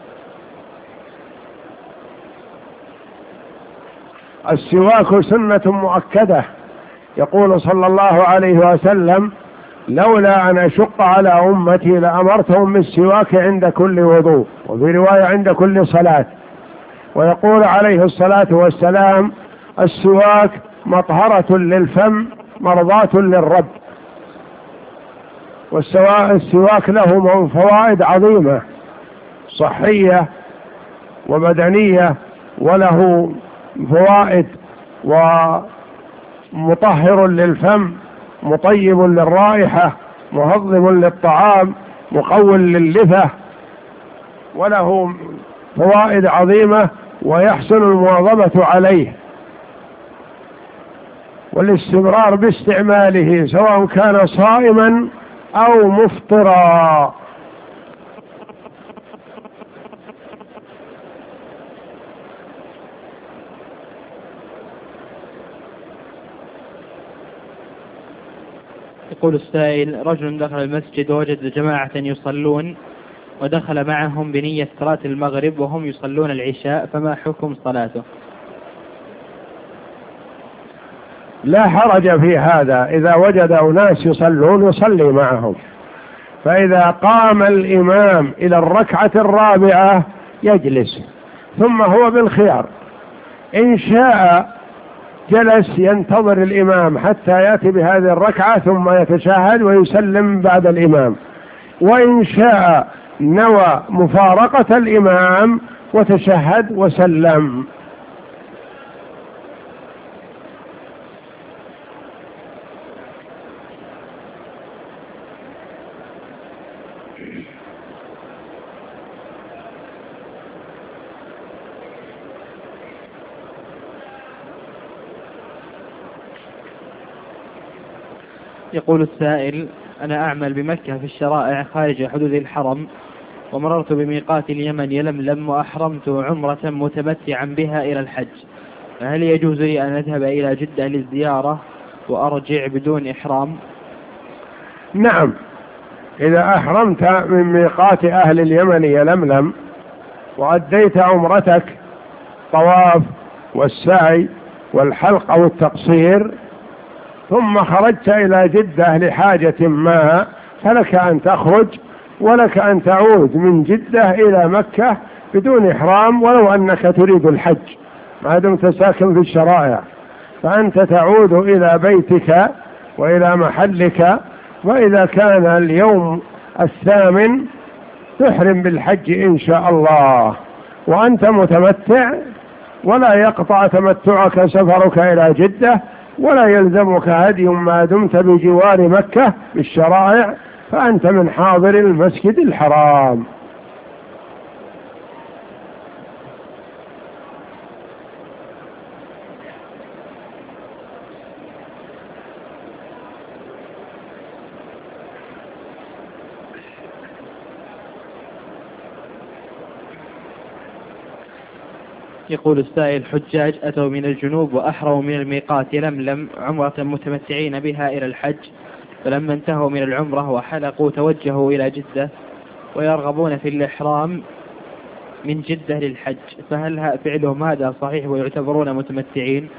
السواك سنة مؤكدة، يقول صلى الله عليه وسلم: لولا أن أشق على أمتي لأمرتهم بالسواك عند كل وضوء، وفي رواية عند كل صلاة. ويقول عليه الصلاة والسلام: السواك مطهرة للفم مرضاة للرب. والسواك له فوائد عظيمة صحية وبدنية، وله فوائد ومطهر للفم، مطيب للرائحة، مهضم للطعام، مقوي لللثة، وله فوائد عظيمة، ويحسن المواظبة عليه. والاستمرار باستعماله سواء كان صائما أو مفطرا. يقول السائل: رجل دخل المسجد ووجد جماعة يصلون ودخل معهم بنية صلاة المغرب وهم يصلون العشاء، فما حكم صلاته؟ لا حرج في هذا، إذا وجد أناس يصلون يصلي معهم، فإذا قام الإمام إلى الركعة الرابعة يجلس، ثم هو بالخيار، إن شاء جلس ينتظر الإمام حتى يأتي بهذه الركعة ثم يتشهد ويسلم بعد الإمام، وإن شاء نوى مفارقة الإمام وتشهد وسلم. يقول السائل: أنا أعمل بمكة في الشرائع خارج حدود الحرم، ومررت بميقات اليمن يلملم وأحرمت عمرة متمتعا بها إلى الحج، فهل يجوز لي أن أذهب إلى جدة للزيارة وأرجع بدون إحرام؟ نعم، إذا أحرمت من ميقات أهل اليمن يلملم وأديت عمرتك طواف والسعي والحلق أو التقصير ثم خرجت إلى جدة لحاجة ما، فلك أن تخرج ولك أن تعود من جدة إلى مكة بدون إحرام، ولو أنك تريد الحج ما دمت ساكن في الشرائع، فأنت تعود إلى بيتك وإلى محلك، وإذا كان اليوم الثامن تحرم بالحج إن شاء الله وأنت متمتع، ولا يقطع تمتعك سفرك إلى جدة، ولا يلزمك هدي ما دمت بجوار مكة بالشرائع، فأنت من حاضر المسجد الحرام. يقول السائل: حجاج أتوا من الجنوب وأحرموا من الميقات لملم عمرة متمتعين بها إلى الحج، فلما انتهوا من العمرة وحلقوا توجهوا إلى جدة ويرغبون في الإحرام من جدة للحج، فهل فعلهم هذا صحيح ويعتبرون متمتعين؟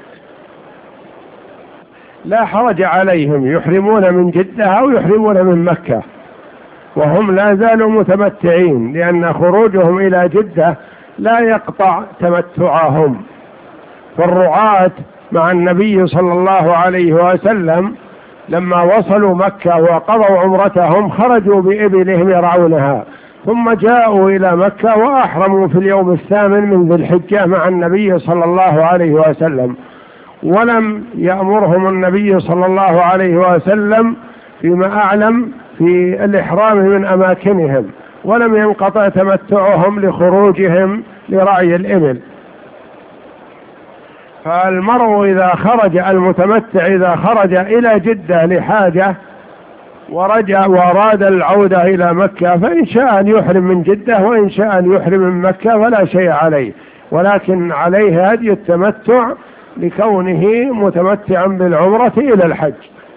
لا حرج عليهم، يحرمون من جدة أو يحرمون من مكة وهم لا زالوا متمتعين، لأن خروجهم إلى جدة لا يقطع تمتعهم. فالرعاة مع النبي صلى الله عليه وسلم لما وصلوا مكة وقضوا عمرتهم خرجوا بإبلهم يرعونها، ثم جاءوا إلى مكة وأحرموا في اليوم الثامن من ذي الحجة مع النبي صلى الله عليه وسلم، ولم يأمرهم النبي صلى الله عليه وسلم فيما أعلم في الإحرام من أماكنهم، ولم ينقطع تمتعهم لخروجهم لرعي الإبل. فالمرء إذا خرج المتمتع إذا خرج إلى جدة لحاجة ورجع وأراد العودة إلى مكة فإن شاء أن يحرم من جدة وإن شاء أن يحرم من مكة فلا شيء عليه، ولكن عليه هدي التمتع لكونه متمتعا بالعمرة إلى الحج.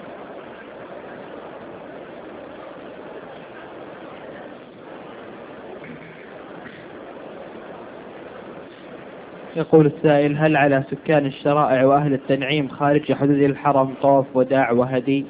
يقول السائل: هل على سكان الشرائع وأهل التنعيم خارج حدود الحرم طواف وداع وهدي؟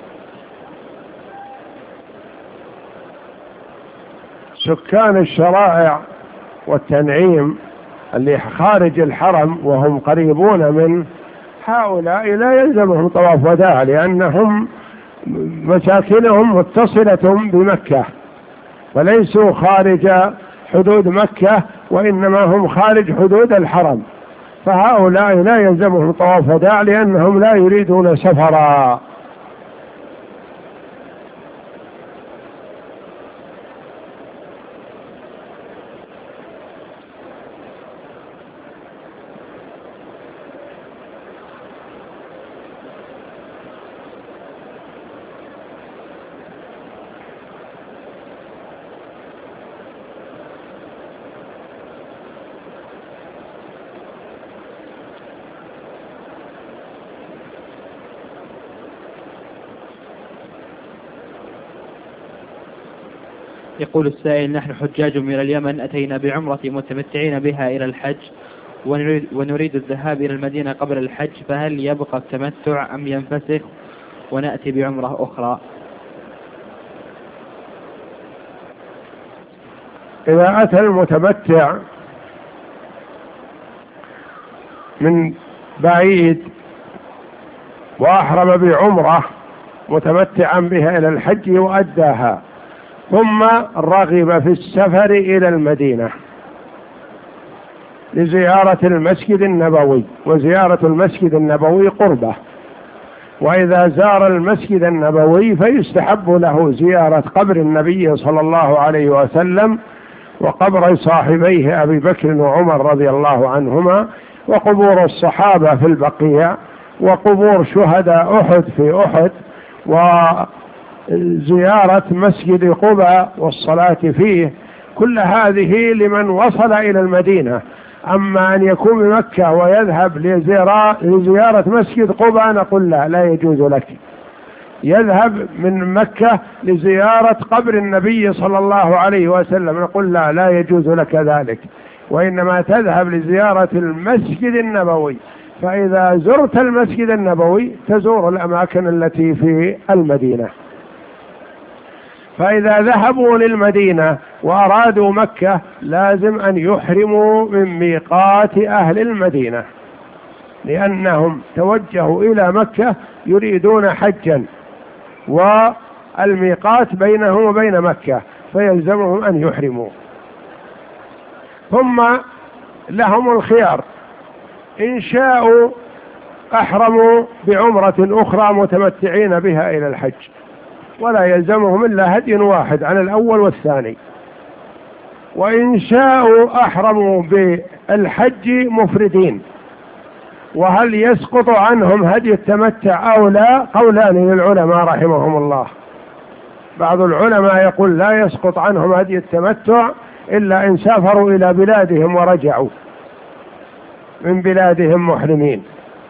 سكان الشرائع والتنعيم اللي خارج الحرم وهم قريبون من هؤلاء لا يلزمهم طواف وداع، لأنهم مساكنهم متصلة بمكة وليسوا خارج حدود مكة، وإنما هم خارج حدود الحرم، فهؤلاء لا يلزمهم طواف وداع لأنهم لا يريدون سفرا. يقول السائل: نحن حجاج من اليمن أتينا بعمرة متمتعين بها إلى الحج، ونريد, ونريد الذهاب إلى المدينة قبل الحج، فهل يبقى التمتع أم ينفسخ ونأتي بعمرة أخرى؟ إذا أتى المتمتع من بعيد وأحرم بعمرة متمتعا بها إلى الحج وأداها، ثم رغب في السفر إلى المدينة لزيارة المسجد النبوي، وزيارة المسجد النبوي قربة، وإذا زار المسجد النبوي فيستحب له زيارة قبر النبي صلى الله عليه وسلم وقبر صاحبيه أبي بكر وعمر رضي الله عنهما، وقبور الصحابة في البقيع، وقبور شهداء أحد في أحد، وزيارة مسجد قباء والصلاة فيه. كل هذه لمن وصل إلى المدينة. أما أن يكون بمكة ويذهب لزيارة مسجد قباء نقول لا لا يجوز لك. يذهب من مكة لزيارة قبر النبي صلى الله عليه وسلم نقول لا لا يجوز لك ذلك، وإنما تذهب لزيارة المسجد النبوي. فإذا زرت المسجد النبوي تزور الأماكن التي في المدينة. فإذا ذهبوا للمدينة وأرادوا مكة لازم أن يحرموا من ميقات أهل المدينة، لأنهم توجهوا إلى مكة يريدون حجا، والميقات بينهم وبين مكة، فيلزمهم أن يحرموا. ثم لهم الخيار، إن شاءوا أحرموا بعمرة أخرى متمتعين بها إلى الحج، ولا يلزمهم إلا هدي واحد عن الأول والثاني. وإن شاءوا أحرموا بالحج مفردين. وهل يسقط عنهم هدي التمتع أو لا؟ قولان للعلماء رحمهم الله. بعض العلماء يقول لا يسقط عنهم هدي التمتع إلا إن سافروا إلى بلادهم ورجعوا من بلادهم محرمين.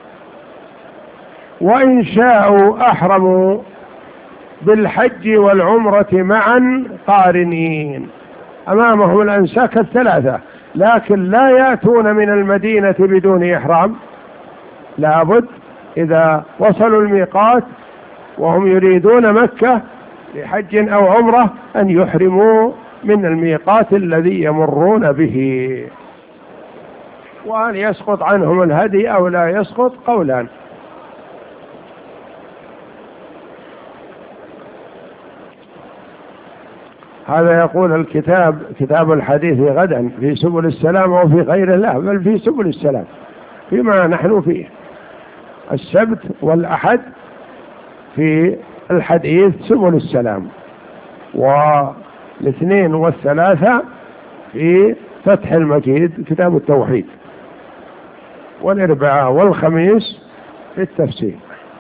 وإن شاءوا أحرموا بالحج والعمرة معا قارنين، أمامهم الأنساك الثلاثة، لكن لا يأتون من المدينة بدون إحرام. لابد إذا وصلوا الميقات وهم يريدون مكة لحج أو عمرة أن يحرموا من الميقات الذي يمرون به. وأن يسقط عنهم الهدي أو لا يسقط قولان. هذا يقول الكتاب كتاب الحديث غدا في سبل السلام وفي غير الله، بل في سبل السلام فيما نحن فيه، السبت والأحد في الحديث سبل السلام، والاثنين والثلاثة في فتح المجيد كتاب التوحيد، والأربعاء والخميس في التفسير.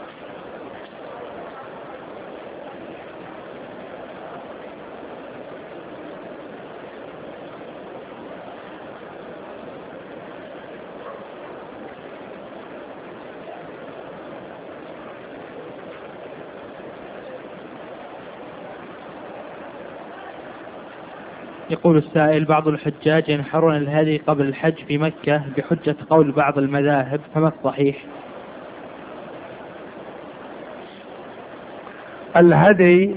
يقول السائل: بعض الحجاج ينحرون الهدي قبل الحج في مكة بحجة قول بعض المذاهب، فما الصحيح؟ الهدي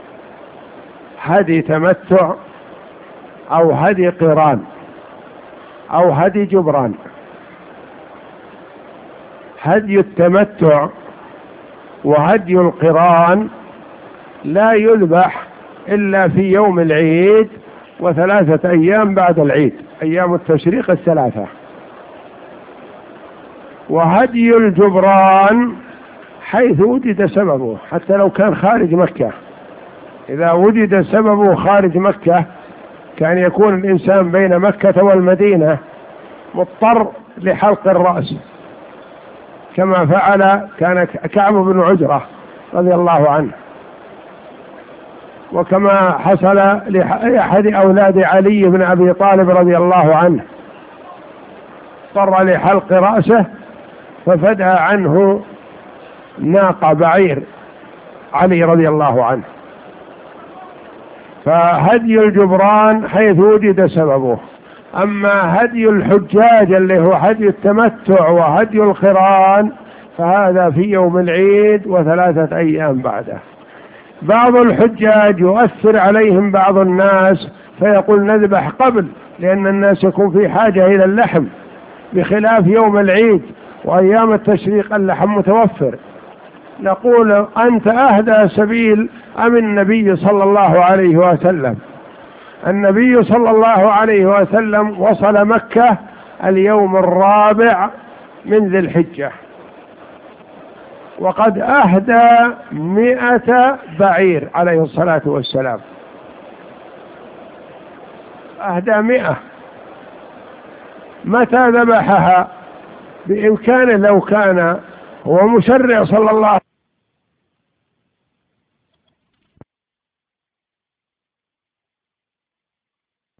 هدي تمتع أو هدي قران أو هدي جبران. هدي التمتع وهدي القران لا يذبح إلا في يوم العيد وثلاثة أيام بعد العيد، أيام التشريق الثلاثة. وهدي الجبران حيث وجد سببه، حتى لو كان خارج مكة، إذا وجد سببه خارج مكة كان يكون الإنسان بين مكة والمدينة مضطر لحلق الرأس، كما فعل كان كعب بن عجرة رضي الله عنه، وكما حصل لأحد أولاد علي بن أبي طالب رضي الله عنه، اضطر لحلق رأسه ففدى عنه ناقة بعير علي رضي الله عنه. فهدي الجبران حيث وجد سببه. أما هدي الحجاج اللي هو هدي التمتع وهدي القران فهذا في يوم العيد وثلاثة أيام بعده. بعض الحجاج يؤثر عليهم بعض الناس فيقول نذبح قبل، لأن الناس يكون في حاجة إلى اللحم، بخلاف يوم العيد وأيام التشريق اللحم متوفر. نقول أنت أهدى سبيل أم النبي صلى الله عليه وسلم؟ النبي صلى الله عليه وسلم وصل مكة اليوم الرابع من ذي الحجة، وقد أهدى مئة بعير عليه الصلاة والسلام، أهدى مئة. متى ذبحها؟ بإمكانه لو كان هو مشرع صلى الله